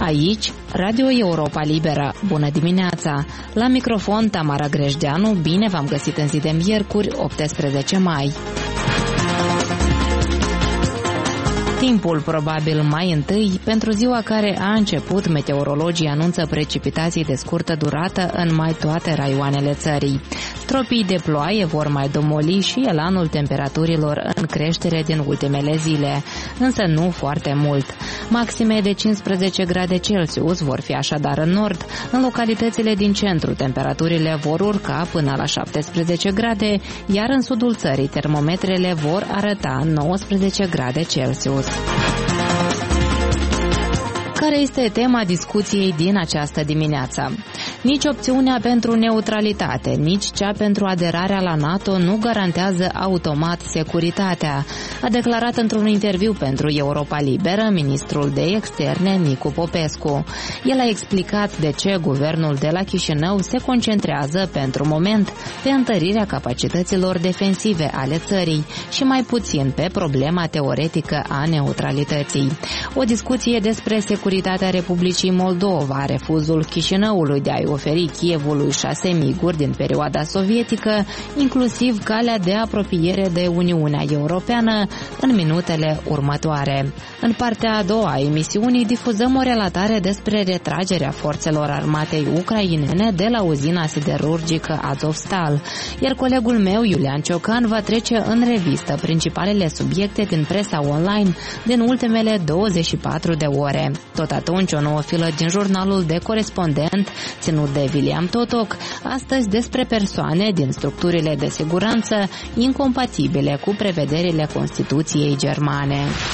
Aici, Radio Europa Liberă. Bună dimineața! La microfon, Tamara Grejdeanu. Bine v-am găsit în zi de miercuri, 18 mai. Timpul probabil mai întâi, pentru ziua care a început, meteorologii anunță precipitații de scurtă durată în mai toate raioanele țării. Stropii de ploaie vor mai domoli și elanul temperaturilor în creștere din ultimele zile, însă nu foarte mult. Maxime de 15 grade Celsius vor fi așadar în nord. În localitățile din centru, temperaturile vor urca până la 17 grade, iar în sudul țării termometrele vor arăta 19 grade Celsius. Care este tema discuției din această dimineață? Nici opțiunea pentru neutralitate, nici cea pentru aderarea la NATO nu garantează automat securitatea, a declarat într-un interviu pentru Europa Liberă ministrul de externe Nicu Popescu. El a explicat de ce guvernul de la Chișinău se concentrează pentru moment pe întărirea capacităților defensive ale țării și mai puțin pe problema teoretică a neutralității. O discuție despre securitatea Republicii Moldova, refuzul Chișinăului de a-i oferi Kievului 6 miguri din perioada sovietică, inclusiv calea de apropiere de Uniunea Europeană în minutele următoare. În partea a doua a emisiunii difuzăm o relatare despre retragerea forțelor armatei ucrainene de la uzina siderurgică Azovstal, iar colegul meu, Iulian Ciocan, va trece în revistă principalele subiecte din presa online din ultimele 24 de ore. Tot atunci, o nouă filă din jurnalul de corespondent ținut de William Totoc, astăzi despre persoane din structurile de siguranță incompatibile cu prevederile Constituției germane.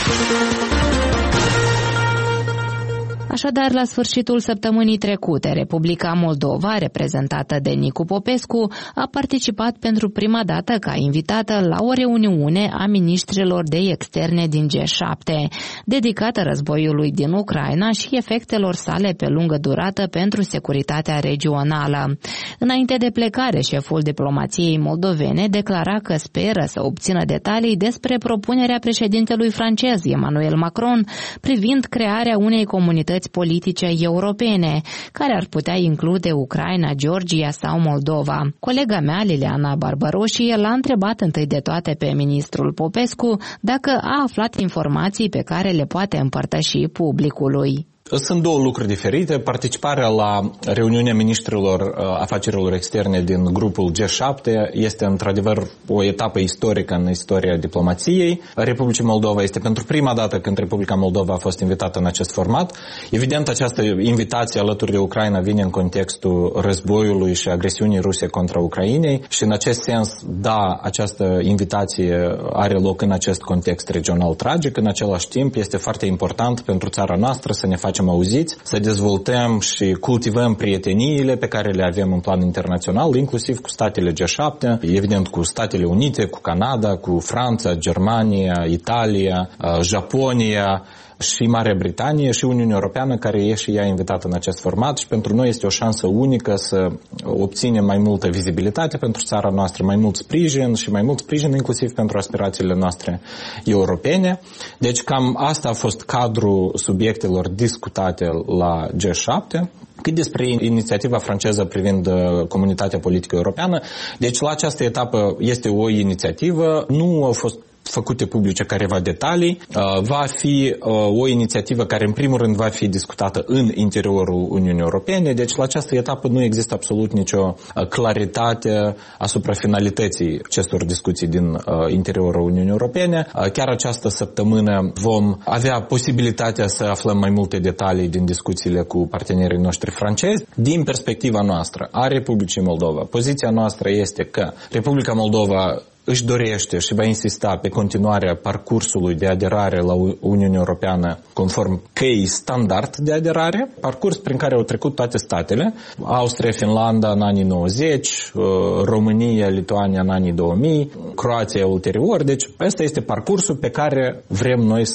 Așadar, la sfârșitul săptămânii trecute, Republica Moldova, reprezentată de Nicu Popescu, a participat pentru prima dată ca invitată la o reuniune a miniștrilor de externe din G7, dedicată războiului din Ucraina și efectelor sale pe lungă durată pentru securitatea regională. Înainte de plecare, șeful diplomației moldovene declara că speră să obțină detalii despre propunerea președintelui francez Emmanuel Macron privind crearea unei comunități politice europene, care ar putea include Ucraina, Georgia sau Moldova. Colega mea, Liliana Barbaroșie, l-a întrebat întâi de toate pe ministrul Popescu dacă a aflat informații pe care le poate împărtăși publicului. Sunt două lucruri diferite. Participarea la reuniunea ministrilor afacerilor externe din grupul G7 este într-adevăr o etapă istorică în istoria diplomației Republicii Moldova. Este pentru prima dată când Republica Moldova a fost invitată în acest format. Evident, această invitație alături de Ucraina vine în contextul războiului și agresiunii ruse contra Ucrainei și în acest sens, da, această invitație are loc în acest context regional tragic. În același timp, este foarte important pentru țara noastră să ne facem auziți, să dezvoltăm și cultivăm prieteniile pe care le avem în plan internațional, inclusiv cu statele G7, evident cu Statele Unite, cu Canada, cu Franța, Germania, Italia, Japonia și Marea Britanie și Uniunea Europeană, care e și ea invitată în acest format și pentru noi este o șansă unică să obținem mai multă vizibilitate pentru țara noastră, mai mult sprijin și mai mult sprijin inclusiv pentru aspirațiile noastre europene. Deci cam asta a fost cadrul subiectelor discutate la G7. Cât despre inițiativa franceză privind comunitatea politică europeană, deci la această etapă este o inițiativă, nu au fost făcute publice careva detalii. Va fi o inițiativă care în primul rând va fi discutată în interiorul Uniunii Europene, deci la această etapă nu există absolut nicio claritate asupra finalității acestor discuții din interiorul Uniunii Europene. Chiar această săptămână vom avea posibilitatea să aflăm mai multe detalii din discuțiile cu partenerii noștri francezi. Din perspectiva noastră a Republicii Moldova, poziția noastră este că Republica Moldova își dorește și va insista pe continuarea parcursului de aderare la Uniunea Europeană conform căii standard de aderare, parcurs prin care au trecut toate statele, Austria, Finlanda în anii 90, România, Lituania în anii 2000, Croația ulterior. Deci ăsta este parcursul pe care vrem noi să-l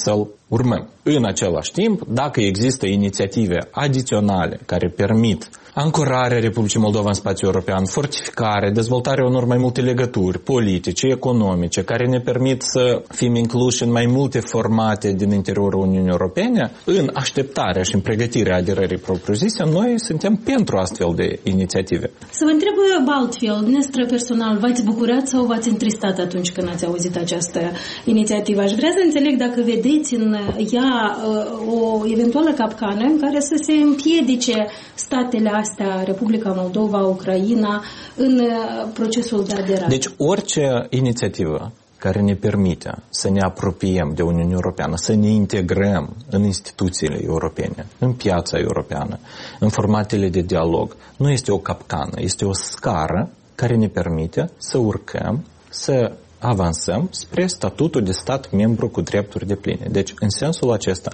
urmăm. În același timp, dacă există inițiative adiționale care permit ancorarea Republicii Moldova în spațiul european, fortificare, dezvoltarea unor mai multe legături politice, economice, care ne permit să fim incluși în mai multe formate din interiorul Uniunii Europene, în așteptarea și în pregătirea aderării propriu-zise, noi suntem pentru astfel de inițiative. Să vă întreb altfel, dumneavoastră personal, v-ați bucurat sau v-ați întristat atunci când ați auzit această inițiativă? Aș vrea să înțeleg dacă vedeți în ea o eventuală capcană în care să se împiedice statele astea, Republica Moldova, Ucraina, în procesul de aderare. Deci orice inițiativă care ne permite să ne apropiem de Uniunea Europeană, să ne integrăm în instituțiile europene, în piața europeană, în formatele de dialog, nu este o capcană, este o scară care ne permite să urcăm, să avansăm spre statutul de stat membru cu drepturi depline. Deci, în sensul acesta,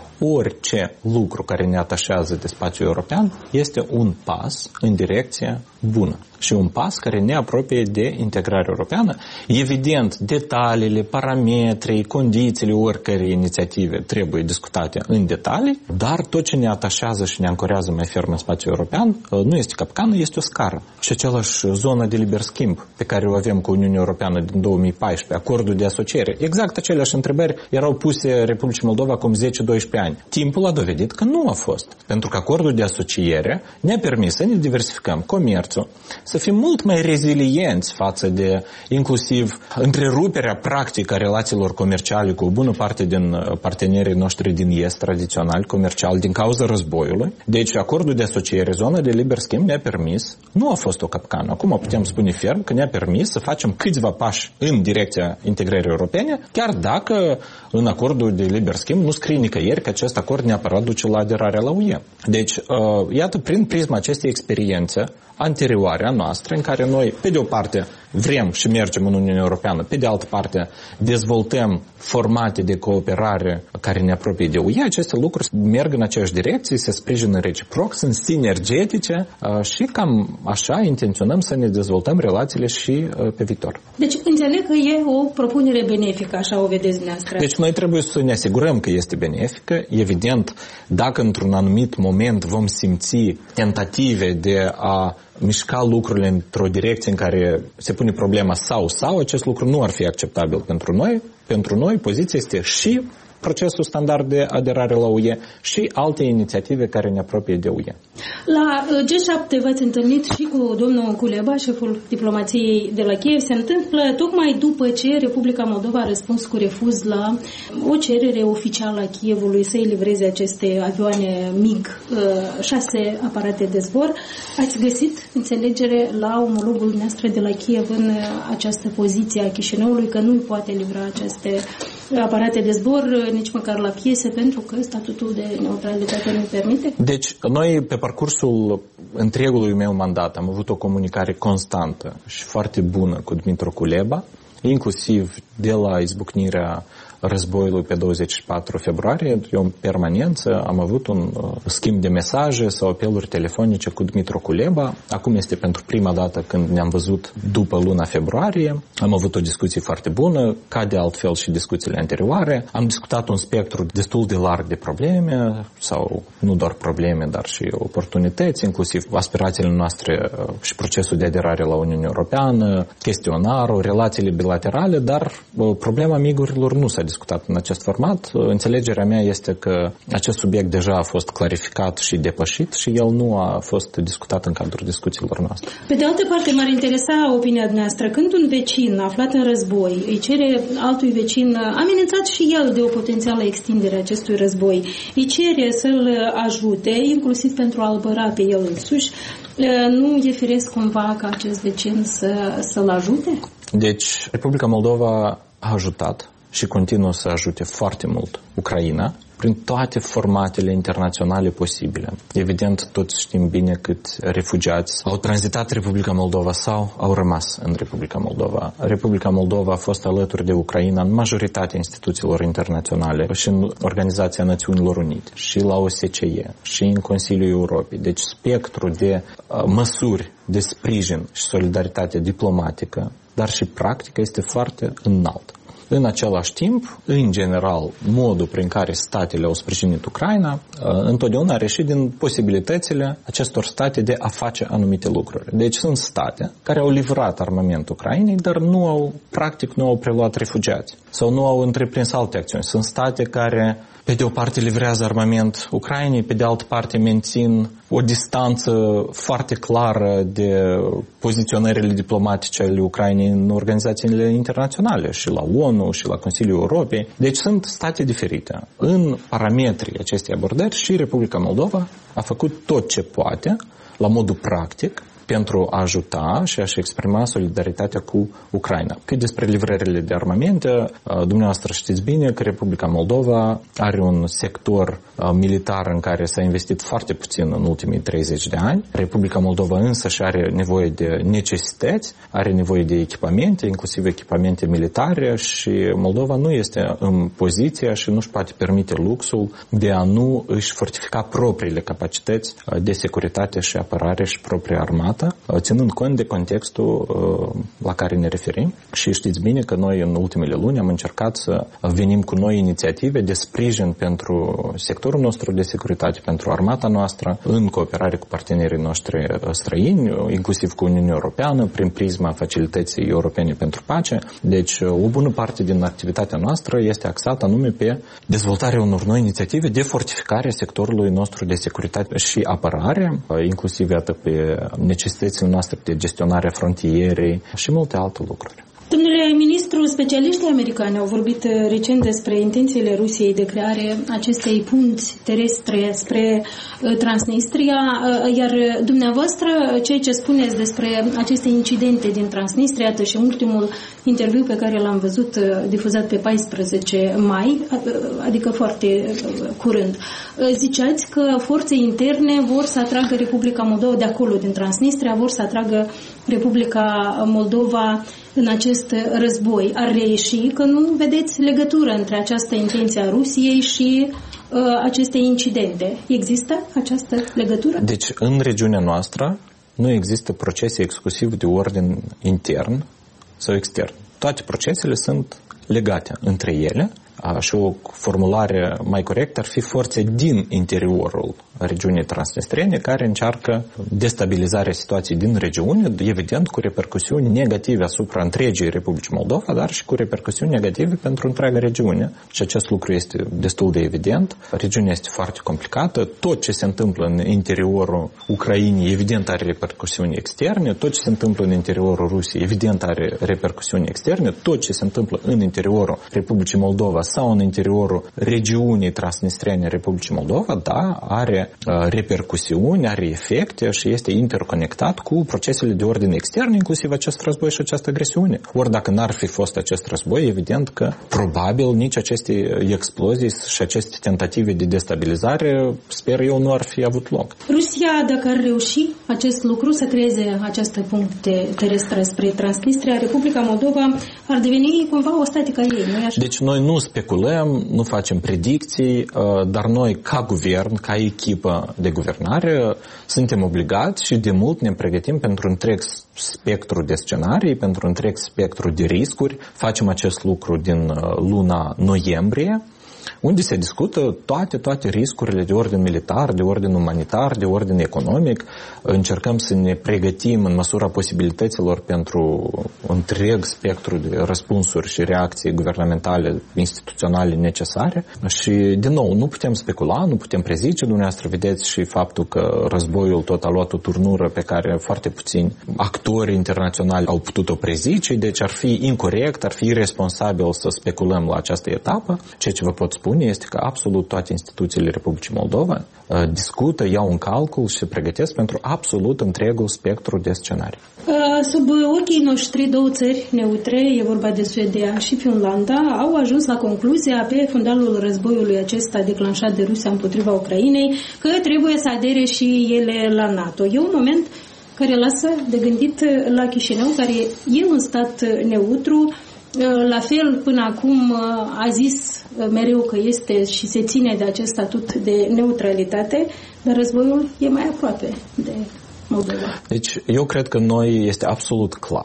orice lucru care ne atașează de spațiul european este un pas în direcție bună și un pas care ne apropie de integrarea europeană. Evident, detaliile, parametrii, condițiile oricărei inițiative trebuie discutate în detalii, dar tot ce ne atașează și ne ancorează mai ferm în spațiul european nu este capcană, este o scară. Și același zonă de liber schimb pe care o avem cu Uniunea Europeană din 2014, acordul de asociere, exact aceleași întrebări erau puse Republicii Moldova acum 10-12 ani. Timpul a dovedit că nu a fost, pentru că acordul de asociere ne-a permis să ne diversificăm comerțul, să fim mult mai rezilienți față de inclusiv întreruperea practică a relațiilor comerciale cu o bună parte din partenerii noștri din Est tradiționali comercial din cauza războiului. Deci acordul de asociere, zona de liber schimb ne-a permis, nu a fost o capcană. Acum putem spune ferm că ne-a permis să facem câțiva pași în direcția integrării europene, chiar dacă în acordul de liber schimb nu scrie nicăieri că acest acord neapărat duce la aderarea la UE. Deci, iată, prin prisma acestei experiențe anterioare a noastră, în care noi, pe de o parte, vrem și mergem în Uniunea Europeană, pe de altă parte, dezvoltăm formate de cooperare care ne apropie de UE, aceste lucruri merg în aceeași direcție, se sprijină reciproc, sunt sinergetice și cam așa intenționăm să ne dezvoltăm relațiile și pe viitor. Deci, înțeleg că e o propunere benefică, așa o vedeți dumneavoastră. Deci, noi trebuie să ne asigurăm că este benefică. Evident, dacă într-un anumit moment vom simți tentative de a mișca lucrurile într-o direcție în care se pune problema sau, acest lucru nu ar fi acceptabil pentru noi. Pentru noi, poziția este și procesul standard de aderare la UE și alte inițiative care ne apropie de UE. La G7 v-ați întâlnit și cu domnul Kuleba, șeful diplomației de la Kiev. Se întâmplă tocmai după ce Republica Moldova a răspuns cu refuz la o cerere oficială a Kievului să-i livreze aceste avioane MiG-6 aparate de zbor. Ați găsit înțelegere la omologul noastră de la Kiev în această poziție a Chișinăului că nu poate livra aceste aparate de zbor nici măcar la piese, pentru că statutul de neutralitate nu permite? Deci, noi pe parcursul întregului meu mandat am avut o comunicare constantă și foarte bună cu Dmytro Kuleba, inclusiv de la izbucnirea războiului pe 24 februarie. Eu în permanență am avut un schimb de mesaje sau apeluri telefonice cu Dmytro Kuleba. Acum este pentru prima dată când ne-am văzut după luna februarie. Am avut o discuție foarte bună, ca de altfel și discuțiile anterioare. Am discutat un spectru destul de larg de probleme, sau nu doar probleme, dar și oportunități, inclusiv aspirațiile noastre și procesul de aderare la Uniunea Europeană, chestionarul, relațiile bilaterale, dar problema migurilor nu s-a discutat în acest format. Înțelegerea mea este că acest subiect deja a fost clarificat și depășit și el nu a fost discutat în cadrul discuțiilor noastre. Pe de altă parte, m-ar interesa opinia noastră. Când un vecin aflat în război îi cere altui vecin, amenințat și el de o potențială extindere a acestui război, îi cere să-l ajute, inclusiv pentru a-l băra pe el însuși, nu e firesc cumva ca acest vecin să-l ajute? Deci, Republica Moldova a ajutat și continuă să ajute foarte mult Ucraina prin toate formatele internaționale posibile. Evident, toți știm bine cât refugiați au tranzitat Republica Moldova sau au rămas în Republica Moldova. Republica Moldova a fost alături de Ucraina în majoritatea instituțiilor internaționale și în Organizația Națiunilor Unite, și la OSCE, și în Consiliul Europei. Deci spectrul de măsuri de sprijin și solidaritate diplomatică, dar și practică, este foarte înalt. În același timp, în general, modul prin care statele au sprijinit Ucraina întotdeauna a reșit din posibilitățile acestor state de a face anumite lucruri. Deci sunt state care au livrat armament Ucrainei, dar nu au preluat refugiați sau nu au întreprins alte acțiuni. Sunt state care, pe de o parte, livrează armament Ucrainei, pe de altă parte mențin o distanță foarte clară de poziționările diplomatice ale Ucrainei în organizațiile internaționale, și la ONU, și la Consiliul Europei. Deci sunt state diferite. În parametrii acestei abordări și Republica Moldova a făcut tot ce poate, la modul practic, pentru a ajuta și a-și exprima solidaritatea cu Ucraina. Cât despre livrările de armamente, dumneavoastră știți bine că Republica Moldova are un sector militar în care s-a investit foarte puțin în ultimii 30 de ani. Republica Moldova însă și are nevoie de necesități, are nevoie de echipamente, inclusiv echipamente militare, și Moldova nu este în poziția și nu-și poate permite luxul de a nu își fortifica propriile capacități de securitate și apărare și propria armată, ținând cont de contextul la care ne referim. Și știți bine că noi în ultimele luni am încercat să venim cu noi inițiative de sprijin pentru sectorul nostru de securitate, pentru armata noastră, în cooperare cu partenerii noștri străini, inclusiv cu Uniunea Europeană, prin prisma Facilității Europene pentru Pace. Deci o bună parte din activitatea noastră este axată anume pe dezvoltarea unor noi inițiative de fortificare a sectorului nostru de securitate și apărare, inclusiv atât pe necesitățile noastre de gestionare a frontierei și multe alte lucruri. Domnule ministru, specialiștii americani au vorbit recent despre intențiile Rusiei de creare acestei punți terestre spre Transnistria, iar dumneavoastră, ceea ce spuneți despre aceste incidente din Transnistria, iată și ultimul interviu pe care l-am văzut difuzat pe 14 mai, adică foarte curând, ziceați că forțe interne vor să atragă Republica Moldova de acolo, din Transnistria, vor să atragă Republica Moldova în acest război. Ar reieși că nu vedeți legătură între această intenție a Rusiei și aceste incidente. Există această legătură? Deci, în regiunea noastră nu există procese exclusiv de ordin intern sau extern. Toate procesele sunt legate între ele și o formulare mai corectă ar fi forțe din interiorul regiunii transnistriene care încearcă destabilizarea situației din regiune, evident cu repercusiuni negative asupra întregii Republici Moldova, dar și cu repercusiuni negative pentru întreaga regiune. Și acest lucru este destul de evident. Regiunea este foarte complicată. Tot ce se întâmplă în interiorul Ucrainei, evident, are repercusiuni externe. Tot ce se întâmplă în interiorul Rusiei, evident, are repercusiuni externe. Tot ce se întâmplă în interiorul Republicii Moldova sau în interiorul regiunii transnistriene Republicii Moldova, da, are repercusiuni, are efecte și este interconectat cu procesele de ordine extern, inclusiv acest război și această agresiune. Ori dacă n-ar fi fost acest război, evident că probabil nici aceste explozii și aceste tentative de destabilizare, sper eu, nu ar fi avut loc. Rusia, dacă ar reuși acest lucru, să creeze aceste puncte terestre spre Transnistria, Republica Moldova ar deveni cumva o statică ei, nu-i așa? Deci noi nu speculăm, nu facem predicții, dar noi ca guvern, ca echipă de guvernare, suntem obligați și de mult ne pregătim pentru întreg spectru de scenarii, pentru întreg spectru de riscuri. Facem acest lucru din luna noiembrie, unde se discută toate riscurile de ordin militar, de ordin umanitar, de ordin economic. Încercăm să ne pregătim în măsura posibilităților pentru întreg spectru de răspunsuri și reacții guvernamentale, instituționale necesare. Și, din nou, nu putem specula, nu putem prezice. Dumneavoastră vedeți și faptul că războiul tot a luat o turnură pe care foarte puțini actori internaționali au putut-o prezice, deci ar fi incorect, ar fi irresponsabil să speculăm la această etapă. Ceea ce vă pot spune este că absolut toate instituțiile Republicii Moldova discută, iau în calcul și se pregătesc pentru absolut întregul spectru de scenarii. Sub ochii noștri, două țări neutre, e vorba de Suedia și Finlanda, au ajuns la concluzia pe fundalul războiului acesta declanșat de Rusia împotriva Ucrainei că trebuie să adere și ele la NATO. E un moment care lasă de gândit la Chișinău, care e un stat neutru. La fel, până acum a zis mereu că este și se ține de acest statut de neutralitate, dar războiul e mai aproape de Moldova. Deci, eu cred că noi este absolut clar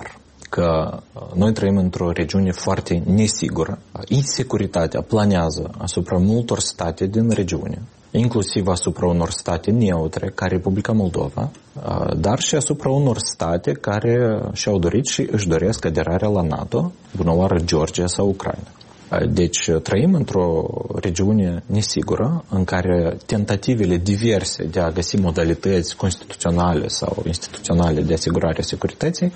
că noi trăim într-o regiune foarte nesigură. Insecuritatea planează asupra multor state din regiune, inclusiv asupra unor state neutre, ca Republica Moldova, dar și asupra unor state care și-au dorit și își doresc aderarea la NATO, bună oară Georgia sau Ucraina. Deci trăim într-o regiune nesigură în care tentativele diverse de a găsi modalități constituționale sau instituționale de asigurare a securității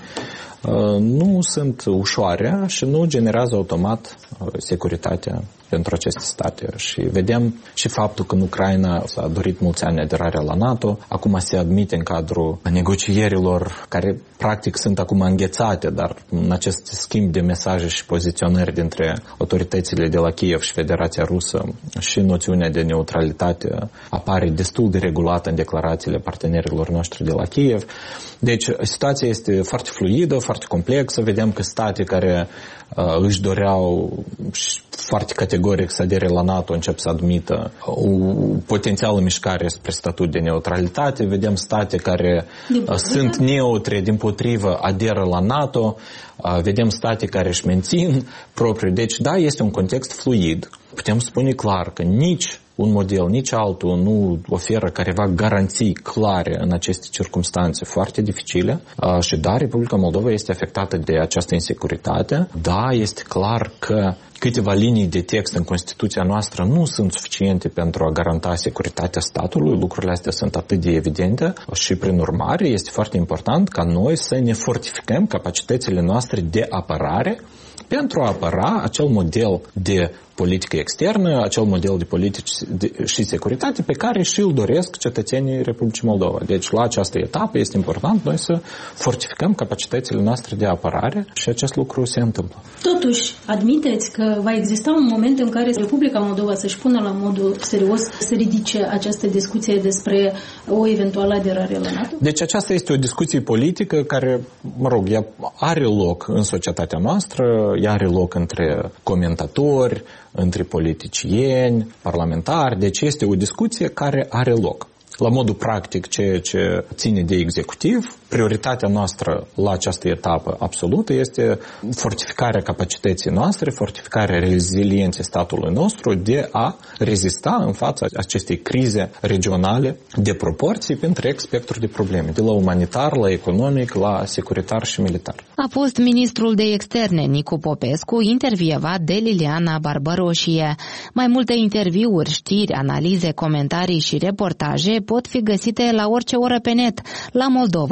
nu sunt ușoare și nu generează automat securitatea pentru aceste state. Și vedem și faptul că în Ucraina s-a dorit mulți ani aderarea la NATO, acum se admite în cadrul negocierilor care practic sunt acum înghețate, dar în acest schimb de mesaje și poziționări dintre autoritățile de la Kiev și Federația Rusă și noțiunea de neutralitate apare destul de regulată în declarațiile partenerilor noștri de la Kiev. Deci situația este foarte fluidă, foarte complexă. Vedem că state care își doreau foarte categoric să adere la NATO încep să admită o potențială mișcare spre statut de neutralitate. Vedem state care sunt neutre, dimpotrivă, aderă la NATO. Vedem state care își mențin propriu. Deci, da, este un context fluid. Putem spune clar că nici un model, nici altul nu oferă careva garanții clare în aceste circumstanțe foarte dificile. Și da, Republica Moldova este afectată de această insecuritate. Da, este clar că câteva linii de text în Constituția noastră nu sunt suficiente pentru a garanta securitatea statului. Lucrurile astea sunt atât de evidente și, prin urmare, este foarte important ca noi să ne fortificăm capacitățile noastre de apărare pentru a apăra acel model de politică externă, acel model de politici și securitate pe care și îl doresc cetățenii Republicii Moldova. Deci, la această etapă este important noi să fortificăm capacitățile noastre de apărare și acest lucru se întâmplă. Totuși, admiteți că va exista un moment în care Republica Moldova să-și pună la modul serios să ridice această discuție despre o eventuală aderare la NATO? Deci aceasta este o discuție politică care, ea are loc în societatea noastră, ea are loc între comentatori, între politicieni, parlamentari, deci este o discuție care are loc. La modul practic, ceea ce ține de executiv, prioritatea noastră la această etapă absolută este fortificarea capacității noastre, fortificarea rezilienței statului nostru de a rezista în fața acestei crize regionale de proporții pe întreg spectru de probleme, de la umanitar, la economic, la securitar și militar. A fost ministrul de externe Nicu Popescu intervievat de Liliana Barbaroșie. Mai multe interviuri, știri, analize, comentarii și reportaje pot fi găsite la orice oră pe net, la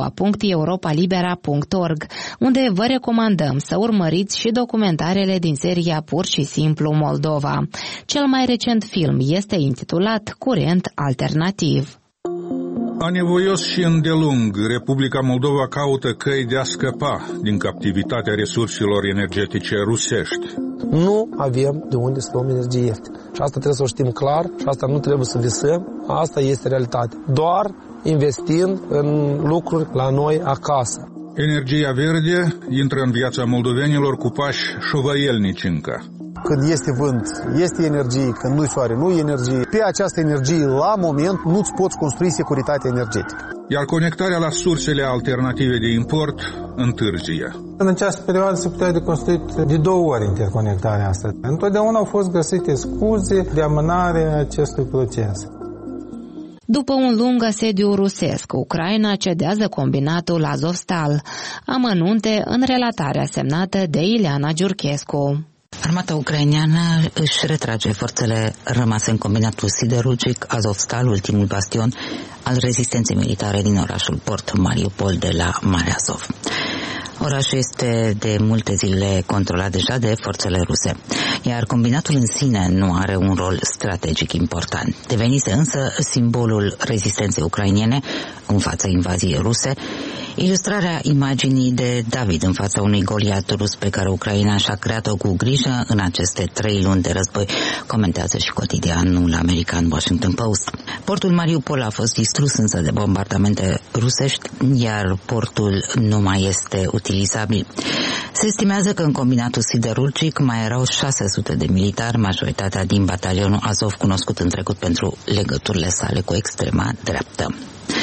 moldova.europalibera.org, unde vă recomandăm să urmăriți și documentarele din seria Pur și Simplu Moldova. Cel mai recent film este intitulat Curent Alternativ. Anevoios și îndelung, Republica Moldova caută căi de a scăpa din captivitatea resurselor energetice rusești. Nu avem de unde să luăm energie ieftină. Și asta trebuie să o știm clar și asta nu trebuie să visăm. Asta este realitate. Doar investind în lucruri la noi acasă. Energia verde intră în viața moldovenilor cu pași șovăielnici încă. Când este vânt, este energie, când nu-i soare, nu e energie. Pe această energie, la moment, nu-ți poți construi securitatea energetică. Iar conectarea la sursele alternative de import întârzie. În această perioadă se putea de construit de 2 ori interconectarea asta. Întotdeauna au fost găsite scuze de amânare a acestui proces. După un lung asediu rusesc, Ucraina cedează combinatul Azovstal. Amănunte în relatarea semnată de Ileana Giurchescu. Armata ucraineană își retrage forțele rămase în combinatul siderurgic Azovstal, ultimul bastion al rezistenței militare din orașul port Mariupol de la Marea Azov. Orașul este de multe zile controlat deja de forțele ruse, iar combinatul în sine nu are un rol strategic important. Devenise însă simbolul rezistenței ucrainene în fața invaziei ruse, ilustrarea imaginii de David în fața unui Goliat rus pe care Ucraina și-a creat-o cu grijă în aceste 3 luni de război, comentează și cotidianul american Washington Post. Portul Mariupol a fost distrus însă de bombardamente rusești, iar portul nu mai este utilizabil. Se estimează că în combinatul siderurgic mai erau 600 de militari, majoritatea din batalionul Azov, cunoscut în trecut pentru legăturile sale cu extrema dreaptă.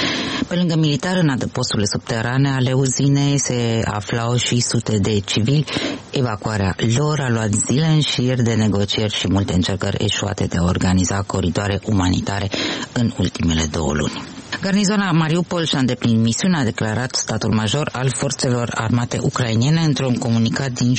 Pe lângă militari, în adăposturile subterane ale uzinei se aflau și sute de civili. Evacuarea lor a luat zile în șir de negocieri și multe încercări eșuate de a organiza coridoare umanitare în ultimele 2 luni. Garnizona Mariupol și-a îndeplinit misiunea, a declarat statul major al forțelor armate ucrainene într-un comunicat din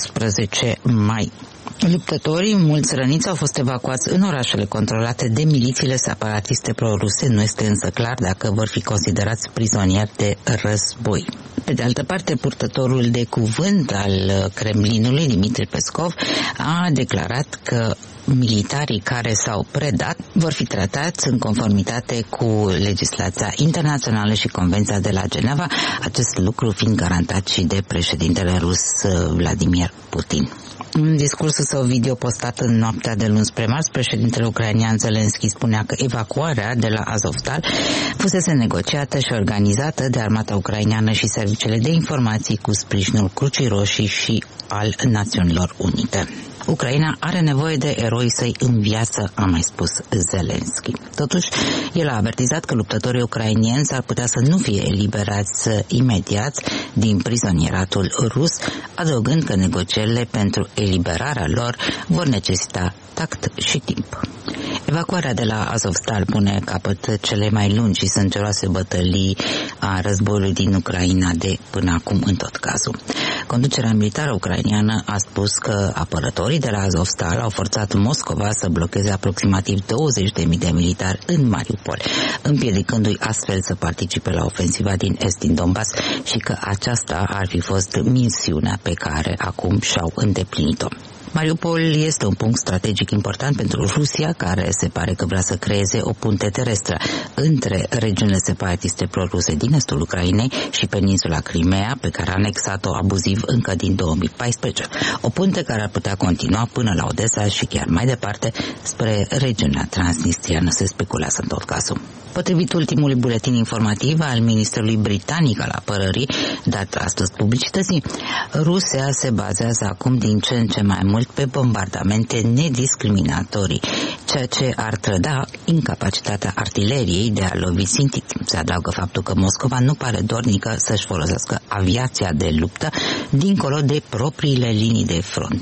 17 mai. Luptătorii, mulți răniți, au fost evacuați în orașele controlate de milițiile separatiste pro-ruse. Nu este însă clar dacă vor fi considerați prizonieri de război. Pe de altă parte, purtătorul de cuvânt al Kremlinului, Dmitri Peskov, a declarat că militarii care s-au predat vor fi tratați în conformitate cu legislația internațională și Convenția de la Geneva, acest lucru fiind garantat și de președintele rus Vladimir Putin. În discursul său video postat în noaptea de luni spre marți, președintele ucrainean Zelensky spunea că evacuarea de la Azovstal fusese negociată și organizată de armata ucraineană și serviciile de informații cu sprijinul Crucii Roșii și al Națiunilor Unite. Ucraina are nevoie de eroii săi în viață, a mai spus Zelensky. Totuși, el a avertizat că luptătorii ucrainieni s-ar putea să nu fie eliberați imediat din prizonieratul rus, adăugând că negocierile pentru eliberarea lor vor necesita tact și timp. Evacuarea de la Azovstal pune capăt cele mai lungi și sângeroase bătălii a războiului din Ucraina de până acum în tot cazul. Conducerea militară ucraineană a spus că apărătorii de la Azovstal au forțat Moscova să blocheze aproximativ 20.000 de militari în Mariupol, împiedicându-i astfel să participe la ofensiva din est din Donbass și că aceasta ar fi fost misiunea pe care acum și-au îndeplinit-o. Mariupol este un punct strategic important pentru Rusia, care se pare că vrea să creeze o punte terestră între regiunile separatiste pro-ruse din estul Ucrainei și peninsula Crimea, pe care a anexat-o abuziv încă din 2014. O punte care ar putea continua până la Odessa și chiar mai departe spre regiunea transnistriană, se speculează în tot cazul. Potrivit ultimului buletin informativ al Ministerului Britanic al Apărării, dat astăzi publicității, Rusia se bazează acum din ce în ce mai mult pe bombardamente nediscriminatorii, ceea ce ar trăda incapacitatea artileriei de a lovi țintit. Se adaugă faptul că Moscova nu pare dornică să-și folosească aviația de luptă dincolo de propriile linii de front.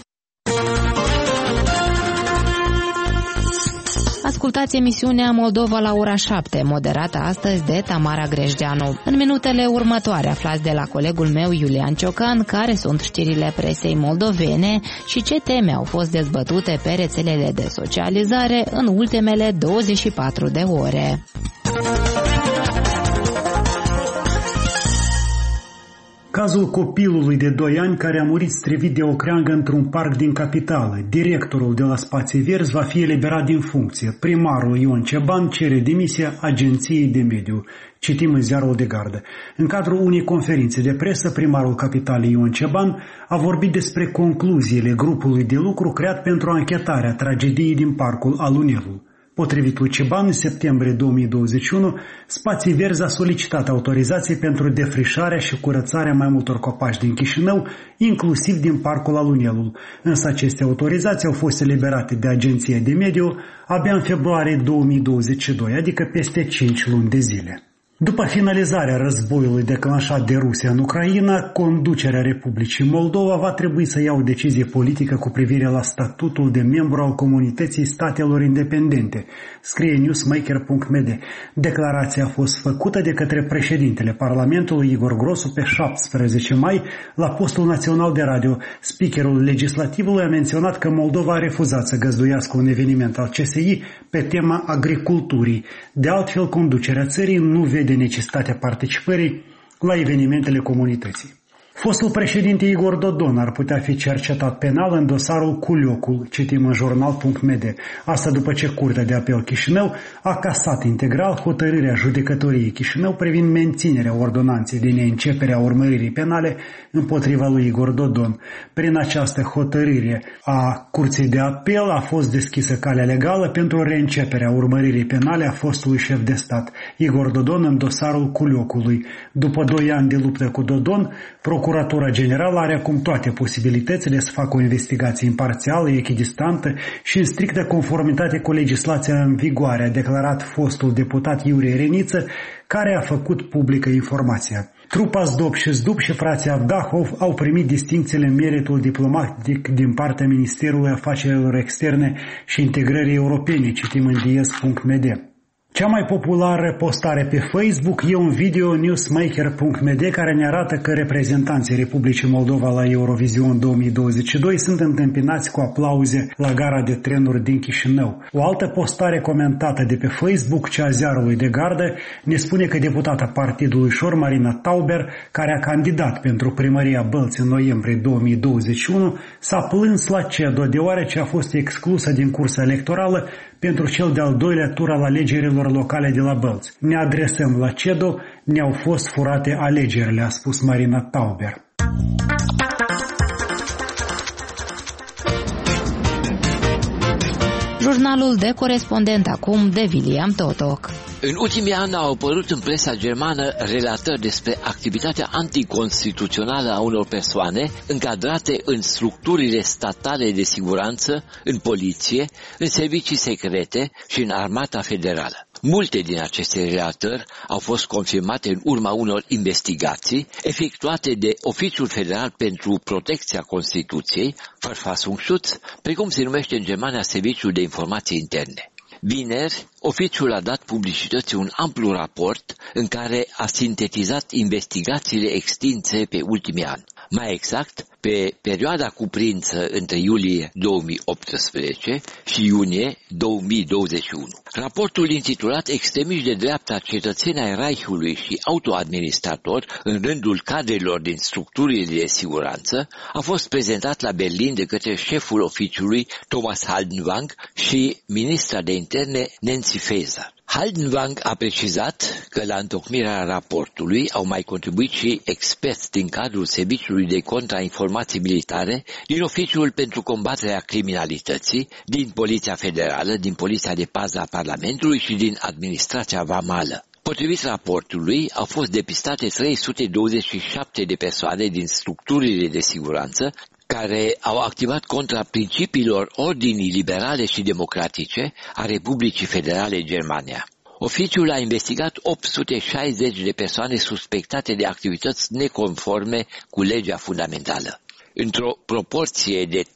Ascultați emisiunea Moldova la ora 7, moderată astăzi de Tamara Grejdeanu. În minutele următoare aflați de la colegul meu Iulian Ciocan care sunt știrile presei moldovene și ce teme au fost dezbătute pe rețelele de socializare în ultimele 24 de ore. Cazul copilului de 2 ani care a murit strivit de o creangă într-un parc din capitală. Directorul de la Spații Verzi va fi eliberat din funcție. Primarul Ion Ceban cere demisia Agenției de Mediu. Citim în ziarul de gardă. În cadrul unei conferințe de presă, primarul capitalei Ion Ceban a vorbit despre concluziile grupului de lucru creat pentru anchetarea tragediei din parcul Alunelul. Potrivit lui Ceban, în septembrie 2021, Spații Verzi a solicitat autorizație pentru defrișarea și curățarea mai multor copaci din Chișinău, inclusiv din parcul Alunelul. Însă aceste autorizații au fost eliberate de Agenția de Mediu abia în februarie 2022, adică peste 5 luni de zile. După finalizarea războiului declanșat de Rusia în Ucraina, conducerea Republicii Moldova va trebui să ia o decizie politică cu privire la statutul de membru al Comunității Statelor Independente, scrie newsmaker.md. Declarația a fost făcută de către președintele Parlamentului Igor Grosu pe 17 mai la postul național de radio. Speakerul legislativului a menționat că Moldova a refuzat să găzduiască un eveniment al CSI pe tema agriculturii. De altfel, conducerea țării nu vede de necesitatea participării la evenimentele comunității. Fostul președinte Igor Dodon ar putea fi cercetat penal în dosarul Culiocul, citim în jurnal.md. Asta după ce Curtea de Apel Chișinău a casat integral hotărârea judecătoriei Chișinău privind menținerea ordonanței de neîncepere a urmăririi penale împotriva lui Igor Dodon. Prin această hotărâre a Curții de Apel a fost deschisă calea legală pentru reînceperea urmăririi penale a fostului șef de stat, Igor Dodon, în dosarul Culiocului. După 2 ani de luptă cu Dodon, Procuratura Generală are acum toate posibilitățile să facă o investigație imparțială, echidistantă și în strictă conformitate cu legislația în vigoare, a declarat fostul deputat Iurie Reniță, care a făcut publică informația. Trupa Zdop și Zdup și frații Avdahov au primit distincțiile Meritul diplomatic din partea Ministerului Afacerilor Externe și Integrării Europene, citim în dies.md. Cea mai populară postare pe Facebook e un video newsmaker.md care ne arată că reprezentanții Republicii Moldova la Eurovision 2022 sunt întâmpinați cu aplauze la gara de trenuri din Chișinău. O altă postare comentată de pe Facebook, cea a Ziarului de Gardă, ne spune că deputata Partidului Șor, Marina Tauber, care a candidat pentru primăria Bălți în noiembrie 2021, s-a plâns la CEDO deoarece a fost exclusă din cursa electorală pentru cel de-al doilea tur al alegerilor locale de la Bălți. Ne adresăm la CEDO, ne-au fost furate alegerile, a spus Marina Tauber. Jurnalul de corespondent acum de William Totoc. În ultimii ani au apărut în presa germană relatări despre activitatea anticonstituțională a unor persoane încadrate în structurile statale de siguranță, în poliție, în servicii secrete și în armata federală. Multe din aceste relatări au fost confirmate în urma unor investigații efectuate de Oficiul Federal pentru Protecția Constituției, Verfassungsschutz, precum se numește în Germania Serviciul de Informații Interne. Vineri, oficiul a dat publicității un amplu raport în care a sintetizat investigațiile extinse pe ultimii ani. Mai exact, pe perioada cuprinsă între iulie 2018 și iunie 2021. Raportul intitulat Extremiști de dreapta, cetățeni ai Reichului și autoadministratori în rândul cadrelor din structurile de siguranță a fost prezentat la Berlin de către șeful oficiului Thomas Haldenwang și ministra de interne Nancy Faeser. Haldenwang a precizat că la întocmirea raportului au mai contribuit și experți din cadrul Serviciului de Contrainformații Militare, din Oficiul pentru Combaterea Criminalității, din Poliția Federală, din Poliția de Pază a Parlamentului și din Administrația Vamală. Potrivit raportului, au fost depistate 327 de persoane din structurile de siguranță care au activat contra principiilor ordinii liberale și democratice a Republicii Federale Germania. Oficiul a investigat 860 de persoane suspectate de activități neconforme cu legea fundamentală. Într-o proporție de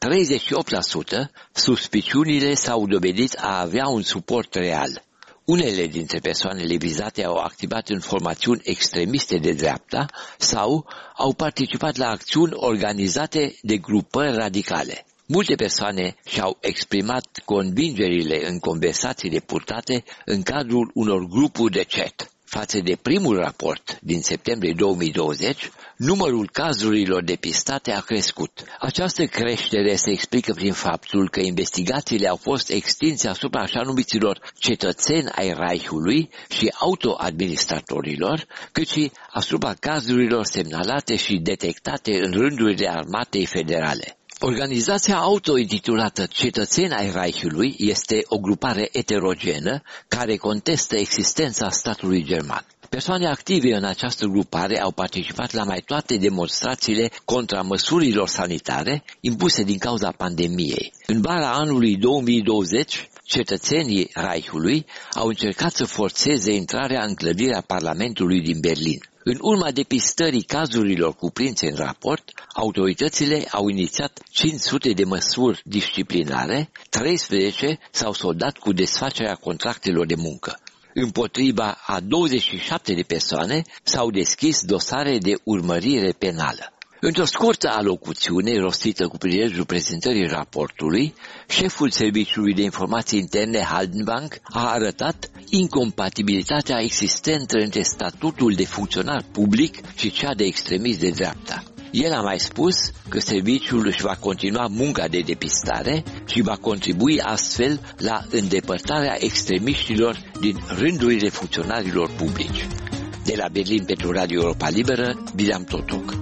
38%, suspiciunile s-au dovedit a avea un suport real. Unele dintre persoanele vizate au activat în formațiuni extremiste de dreapta sau au participat la acțiuni organizate de grupări radicale. Multe persoane și-au exprimat convingerile în conversațiile purtate în cadrul unor grupuri de chat. Față de primul raport din septembrie 2020, numărul cazurilor depistate a crescut. Această creștere se explică prin faptul că investigațiile au fost extinse asupra așa numiților cetățeni ai Reichului și autoadministratorilor, cât și asupra cazurilor semnalate și detectate în rândurile armatei federale. Organizația auto-intitulată Cetățeni ai Reichului este o grupare eterogenă care contestă existența statului german. Persoane active în această grupare au participat la mai toate demonstrațiile contra măsurilor sanitare impuse din cauza pandemiei. În vara anului 2020, cetățenii Reichului au încercat să forțeze intrarea în clădirea Parlamentului din Berlin. În urma depistării cazurilor cuprinse în raport, autoritățile au inițiat 500 de măsuri disciplinare, 13 s-au soldat cu desfacerea contractelor de muncă. Împotriva a 27 de persoane s-au deschis dosare de urmărire penală. Într-o scurtă alocuțiune rostită cu prilejul prezentării raportului, șeful Serviciului de Informații Interne Haldenwang a arătat incompatibilitatea existentă între statutul de funcționar public și cea de extremist de dreapta. El a mai spus că serviciul își va continua munca de depistare și va contribui astfel la îndepărtarea extremiștilor din rândurile funcționarilor publici. De la Berlin pentru Radio Europa Liberă, William Totoc.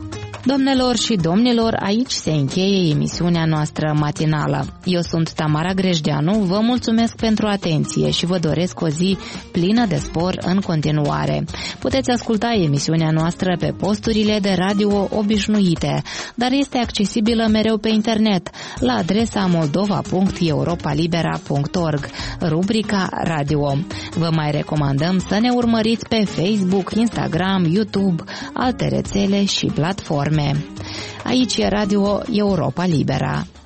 Doamnelor și domnilor, aici se încheie emisiunea noastră matinală. Eu sunt Tamara Grejdeanu, vă mulțumesc pentru atenție și vă doresc o zi plină de spor în continuare. Puteți asculta emisiunea noastră pe posturile de radio obișnuite, dar este accesibilă mereu pe internet, la adresa moldova.europalibera.org, rubrica Radio. Vă mai recomandăm să ne urmăriți pe Facebook, Instagram, YouTube, alte rețele și platforme. Aici e Radio Europa Libera.